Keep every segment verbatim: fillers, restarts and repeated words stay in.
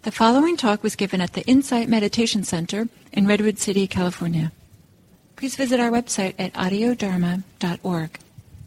The following talk was given at the Insight Meditation Center in Redwood City, California. Please visit our website at audio dharma dot org.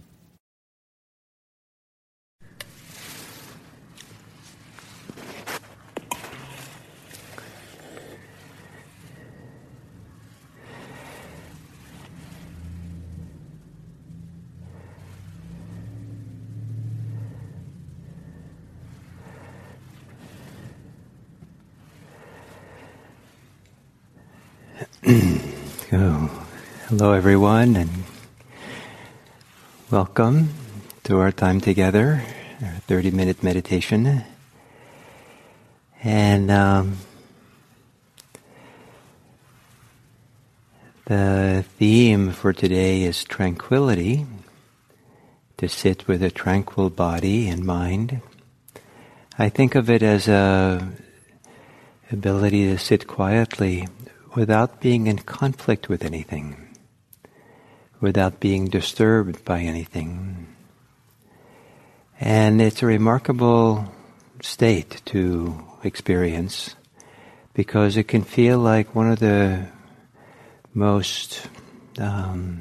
Oh, hello everyone, and welcome to our time together, our thirty-minute meditation. And um, the theme for today is tranquility, to sit with a tranquil body and mind. I think of it as a ability to sit quietly without being in conflict with anything, without being disturbed by anything. And it's a remarkable state to experience because it can feel like one of the most um,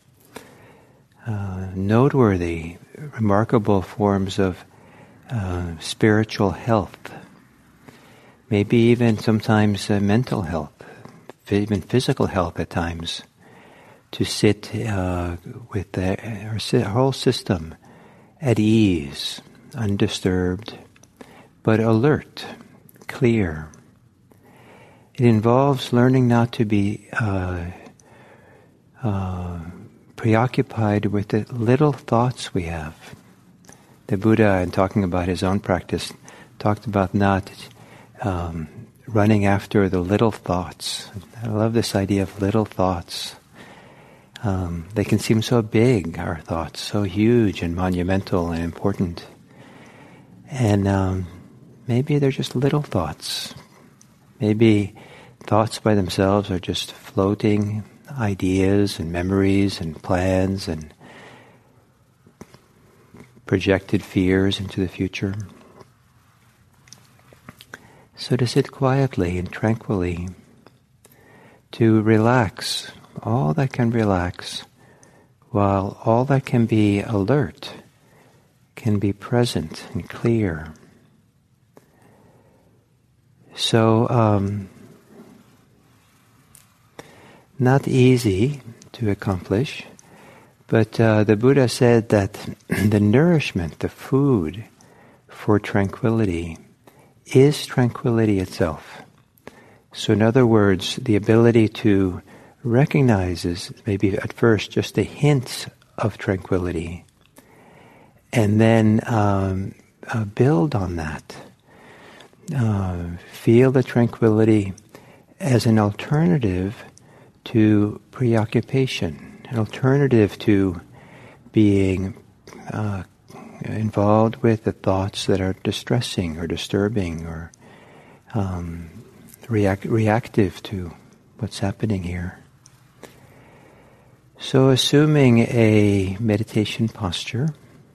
uh, noteworthy, remarkable forms of uh, spiritual health, maybe even sometimes uh, mental health, even physical health at times, to sit uh, with the, our whole system at ease, undisturbed, but alert, clear. It involves learning not to be uh, uh, preoccupied with the little thoughts we have. The Buddha, in talking about his own practice, talked about not um, running after the little thoughts. I love this idea of little thoughts. Um, they can seem so big, our thoughts, so huge and monumental and important. And um, maybe they're just little thoughts. Maybe thoughts by themselves are just floating ideas and memories and plans and projected fears into the future. So to sit quietly and tranquilly, to relax all that can relax, while all that can be alert can be present and clear. So, um, not easy to accomplish, but uh, the Buddha said that the nourishment, the food for tranquility, is tranquility itself. So in other words, the ability to recognize is maybe at first just a hint of tranquility, and then um, uh, build on that. Uh, feel the tranquility as an alternative to preoccupation, an alternative to being uh, involved with the thoughts that are distressing or disturbing or um, react- reactive to what's happening here. So assuming a meditation posture,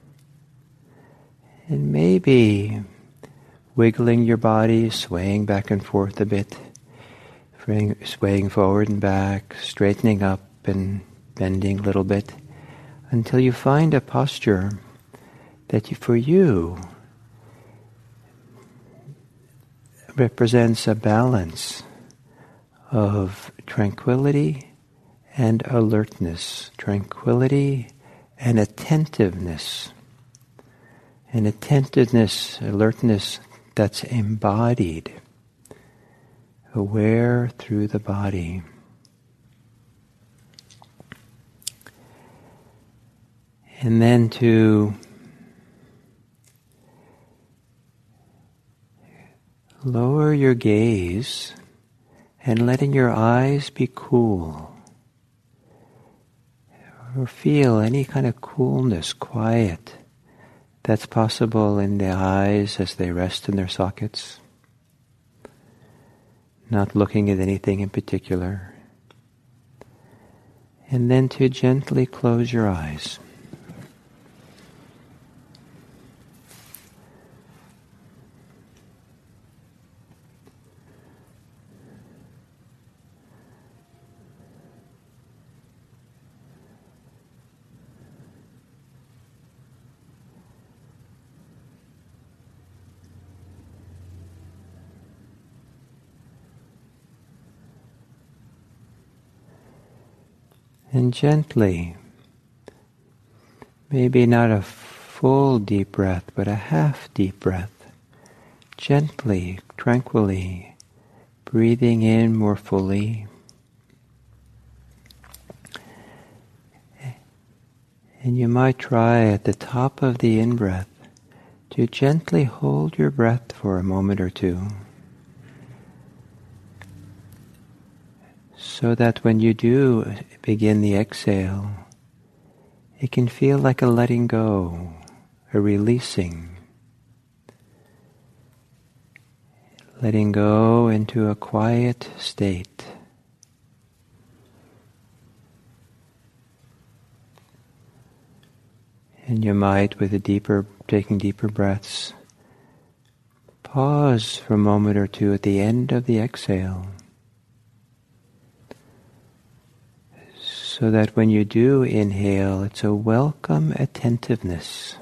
and maybe wiggling your body, swaying back and forth a bit, swaying forward and back, straightening up and bending a little bit, until you find a posture that you, for you represents a balance of tranquility and alertness, tranquility and attentiveness, an attentiveness, alertness that's embodied, aware through the body. And then to lower your gaze and letting your eyes be cool, or feel any kind of coolness, quiet that's possible in the eyes as they rest in their sockets, not looking at anything in particular. And then to gently close your eyes. And gently, maybe not a full deep breath, but a half deep breath, gently, tranquilly, breathing in more fully. And you might try at the top of the in-breath to gently hold your breath for a moment or two, so that when you do begin the exhale, it can feel like a letting go, a releasing, letting go into a quiet state. And you might, with a deeper, taking deeper breaths, pause for a moment or two at the end of the exhale, so that when you do inhale, it's a welcome attentiveness,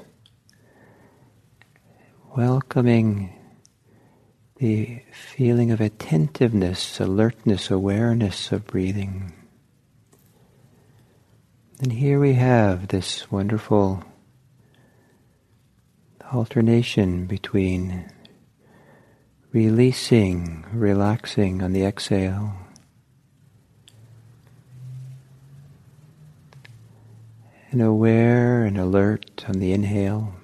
welcoming the feeling of attentiveness, alertness, awareness of breathing. And here we have this wonderful alternation between releasing, relaxing on the exhale, and aware and alert on the inhale.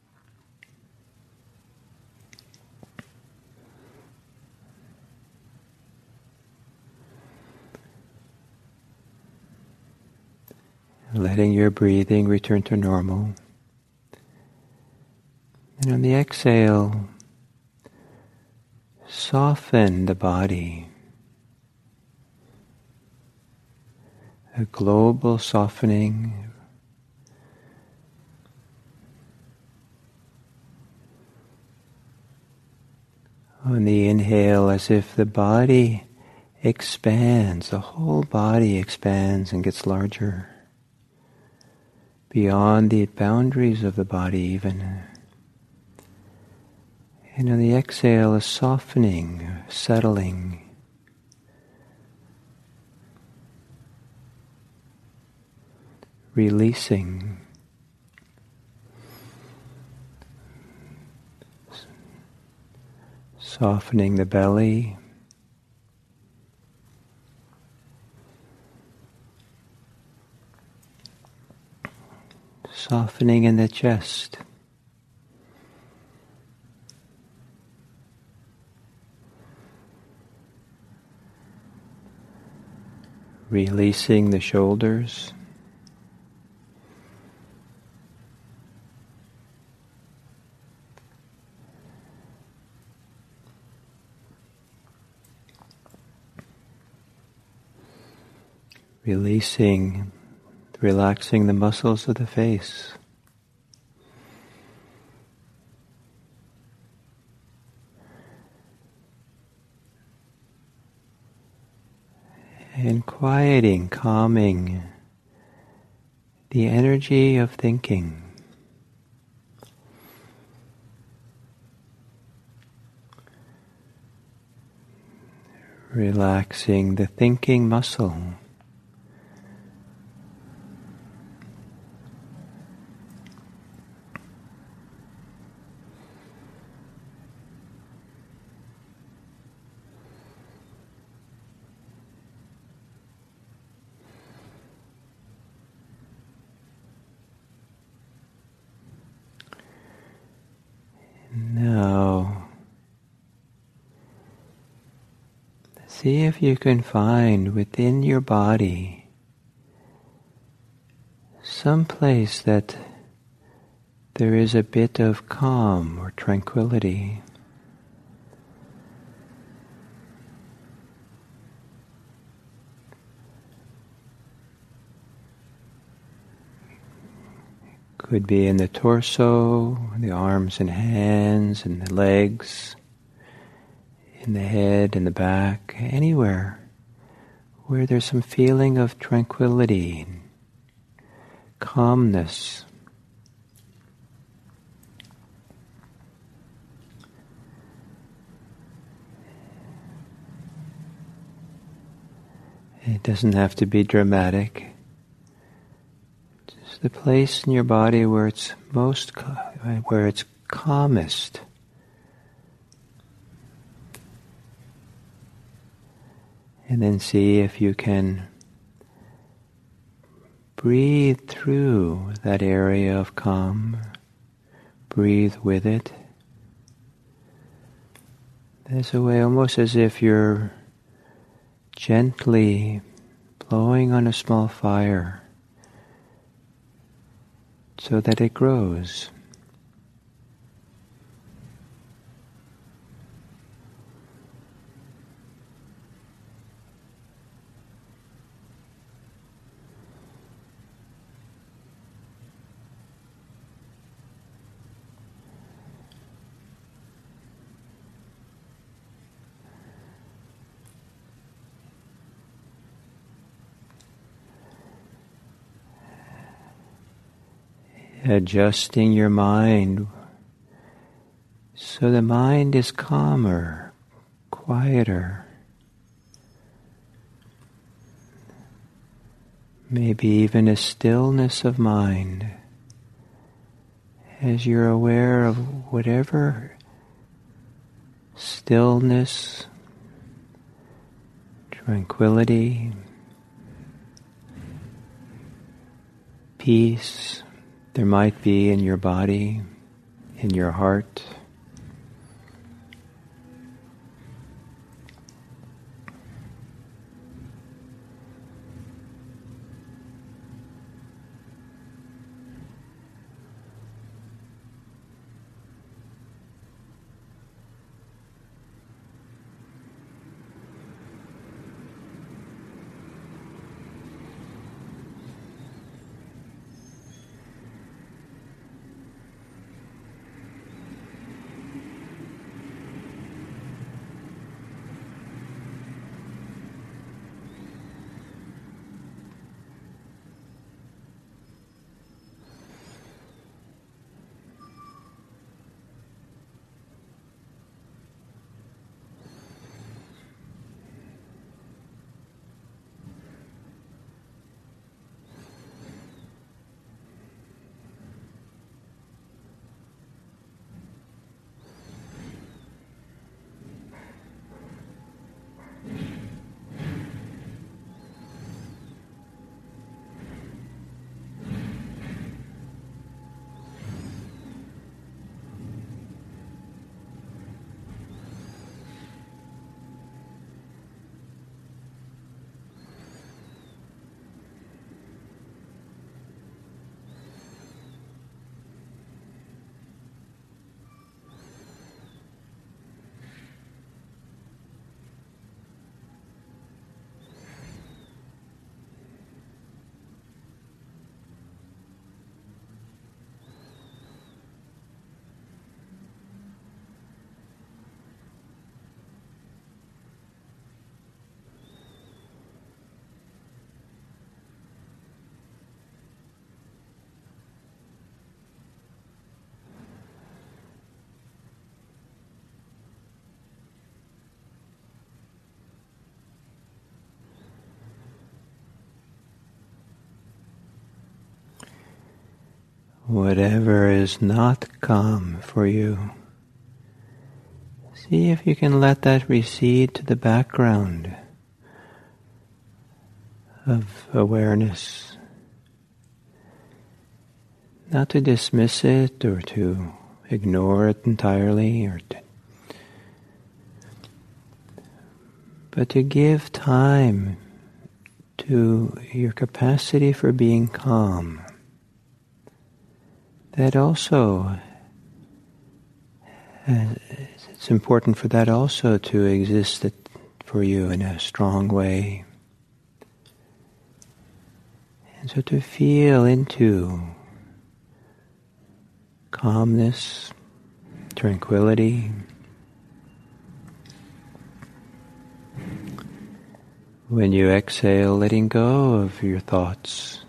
Letting your breathing return to normal. And on the exhale, soften the body. A global softening. On the inhale, as if the body expands, the whole body expands and gets larger, beyond the boundaries of the body even. And on the exhale, a softening, settling. Releasing. Softening the belly. Softening in the chest. Releasing the shoulders. Releasing, relaxing the muscles of the face. And quieting, calming the energy of thinking. Relaxing the thinking muscle. Now, see if you can find within your body some place that there is a bit of calm or tranquility. Could be in the torso, the arms and hands, and the legs, in the head and the back, anywhere where there's some feeling of tranquility, calmness. It doesn't have to be dramatic. to the place in your body where it's most, where it's calmest. And then see if you can breathe through that area of calm. Breathe with it. There's a way almost as if you're gently blowing on a small fire so that it grows. Adjusting your mind so the mind is calmer, quieter. Maybe even a stillness of mind as you're aware of whatever stillness, tranquility, peace there might be in your body, in your heart. Whatever is not calm for you, see if you can let that recede to the background of awareness. Not to dismiss it or to ignore it entirely, or to, but to give time to your capacity for being calm. That also, uh, it's important for that also to exist for you in a strong way. And so to feel into calmness, tranquility. When you exhale, letting go of your thoughts.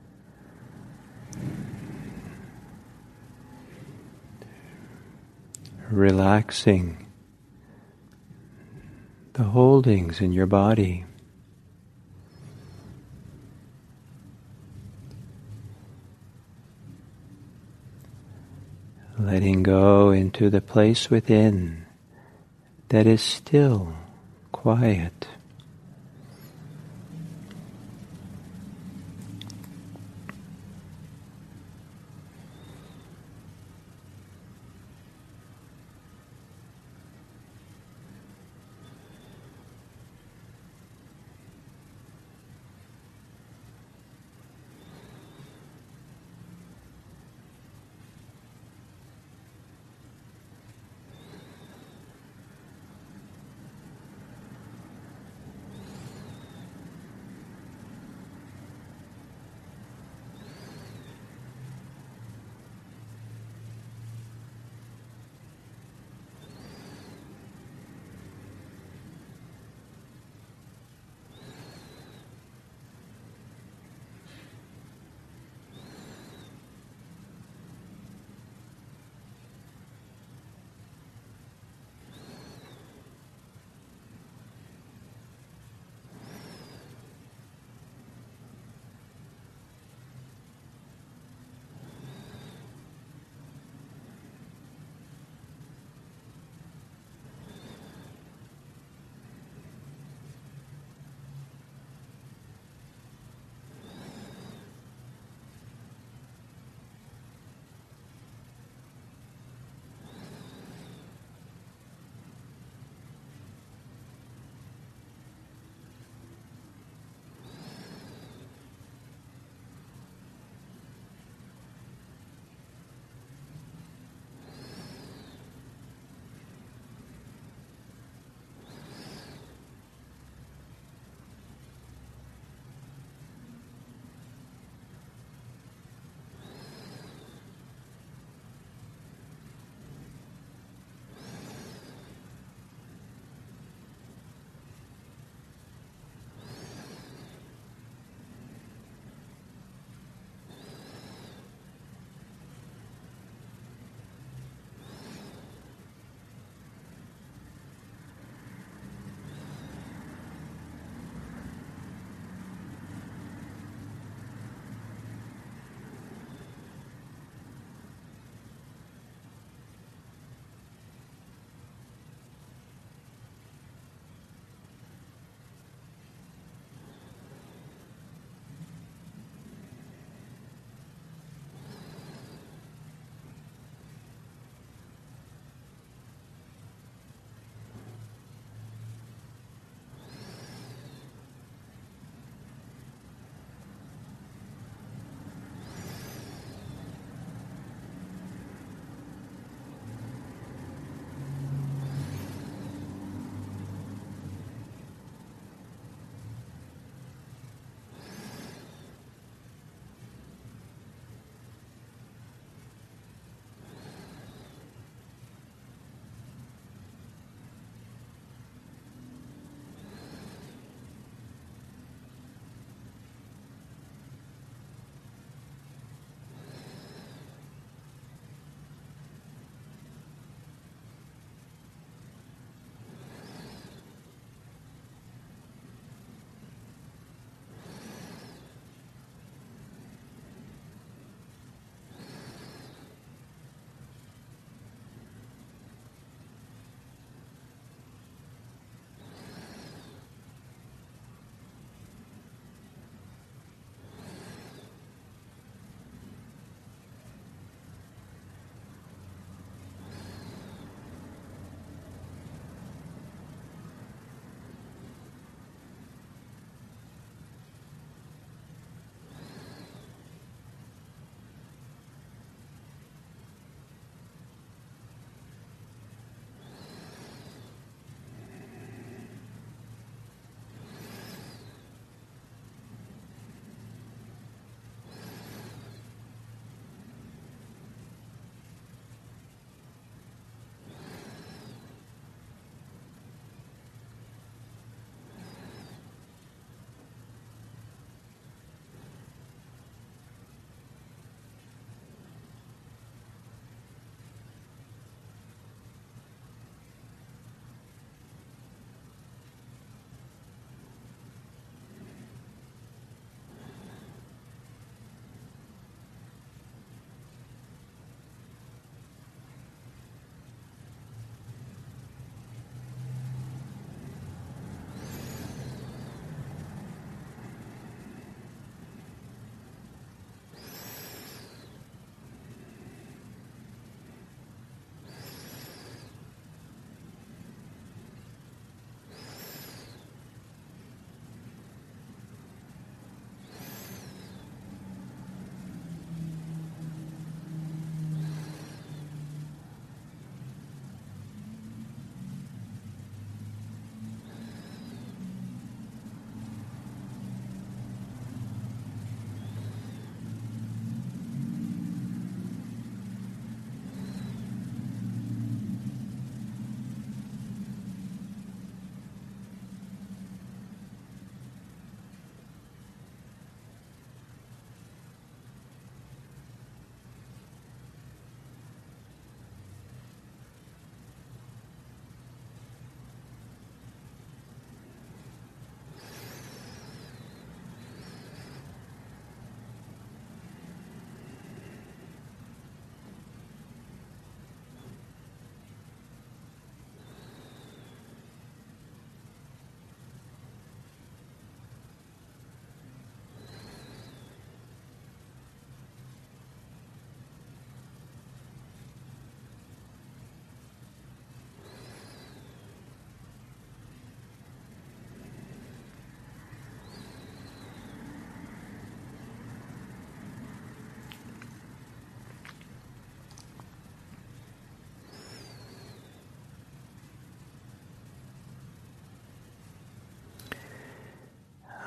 Relaxing the holdings in your body. letting go into the place within that is still, quiet.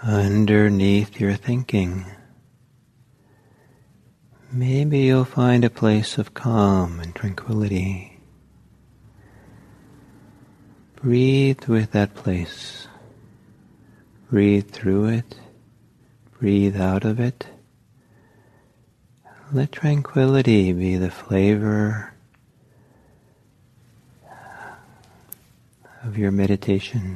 underneath your thinking. Maybe you'll find a place of calm and tranquility. Breathe with that place. Breathe through it. Breathe out of it. Let tranquility be the flavor of your meditation.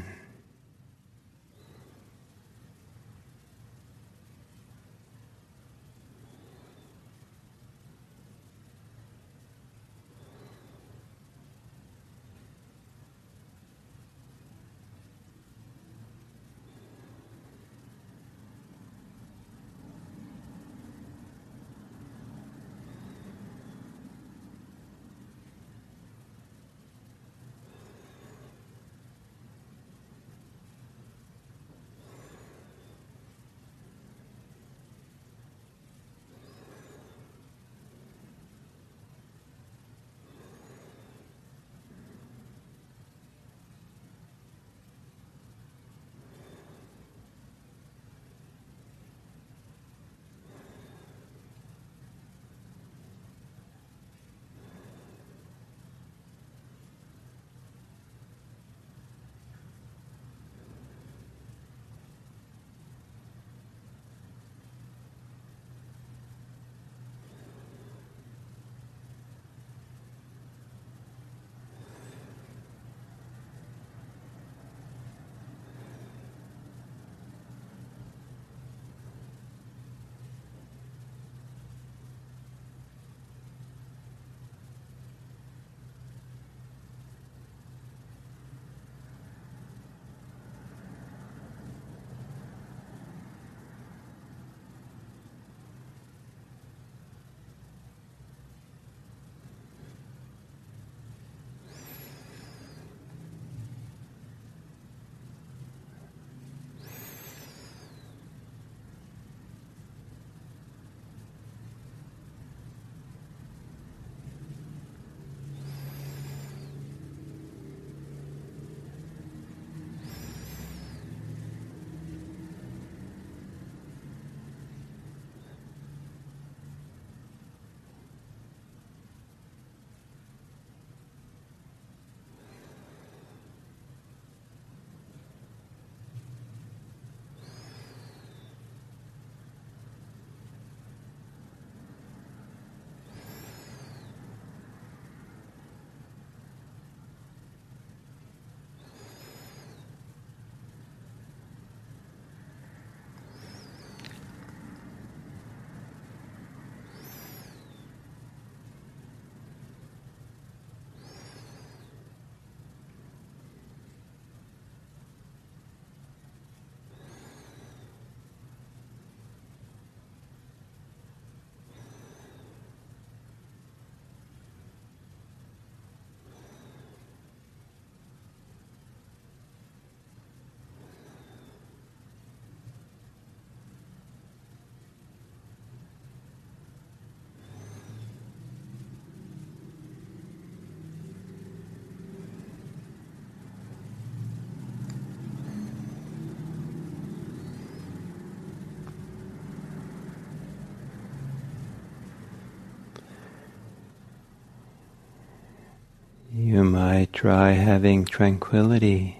You might try having tranquility,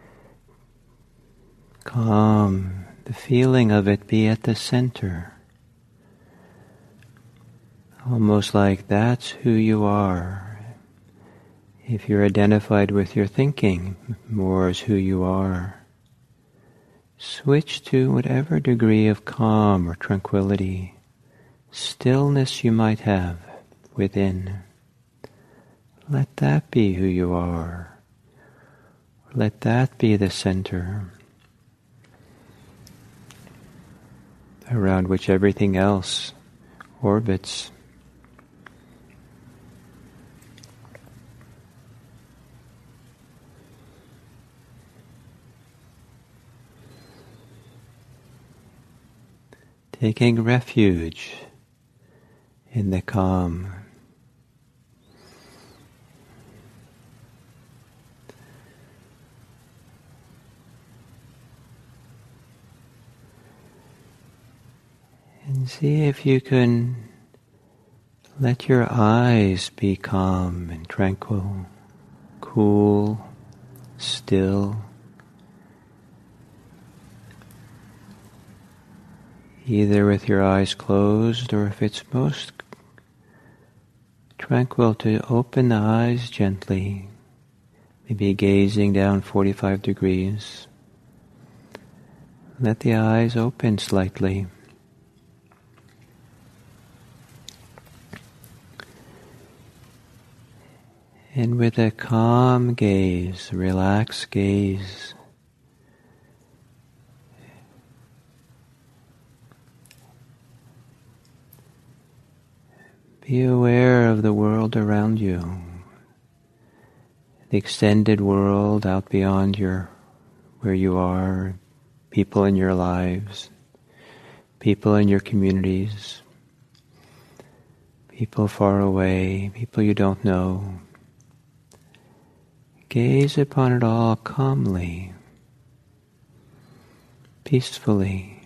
calm, the feeling of it be at the center. Almost like that's who you are. If you're identified with your thinking more as who you are, switch to whatever degree of calm or tranquility, stillness you might have within. Let that be who you are. Let that be the center around which everything else orbits. Taking refuge in the calm. See if you can let your eyes be calm and tranquil, cool, still. Either with your eyes closed, or if it's most tranquil, to open the eyes gently, maybe gazing down forty-five degrees. Let the eyes open slightly. And with a calm gaze, relaxed gaze, be aware of the world around you, the extended world out beyond your where you are, people in your lives, people in your communities, people far away, people you don't know. Gaze upon it all calmly, peacefully,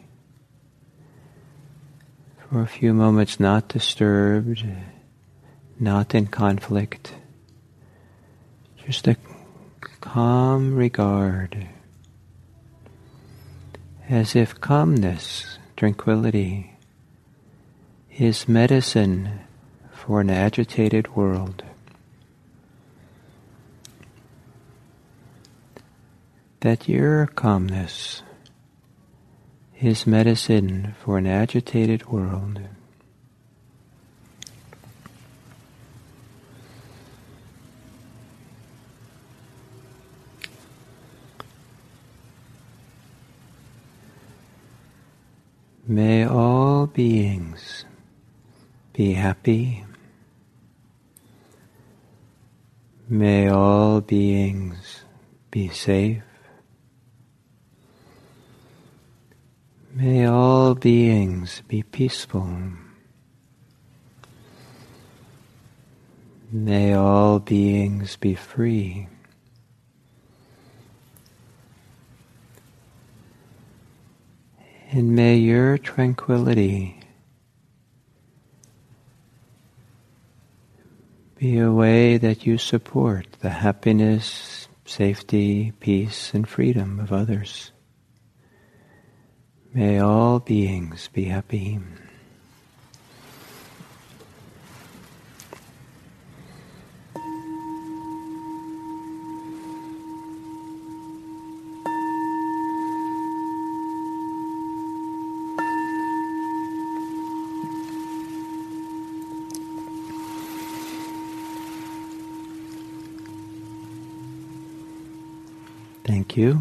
for a few moments, not disturbed, not in conflict, just a calm regard, as if calmness, tranquility, is medicine for an agitated world. That your calmness is medicine for an agitated world. May all beings be happy. May all beings be safe. May all beings be peaceful. May all beings be free. And may your tranquility be a way that you support the happiness, safety, peace, and freedom of others. May all beings be happy. Thank you.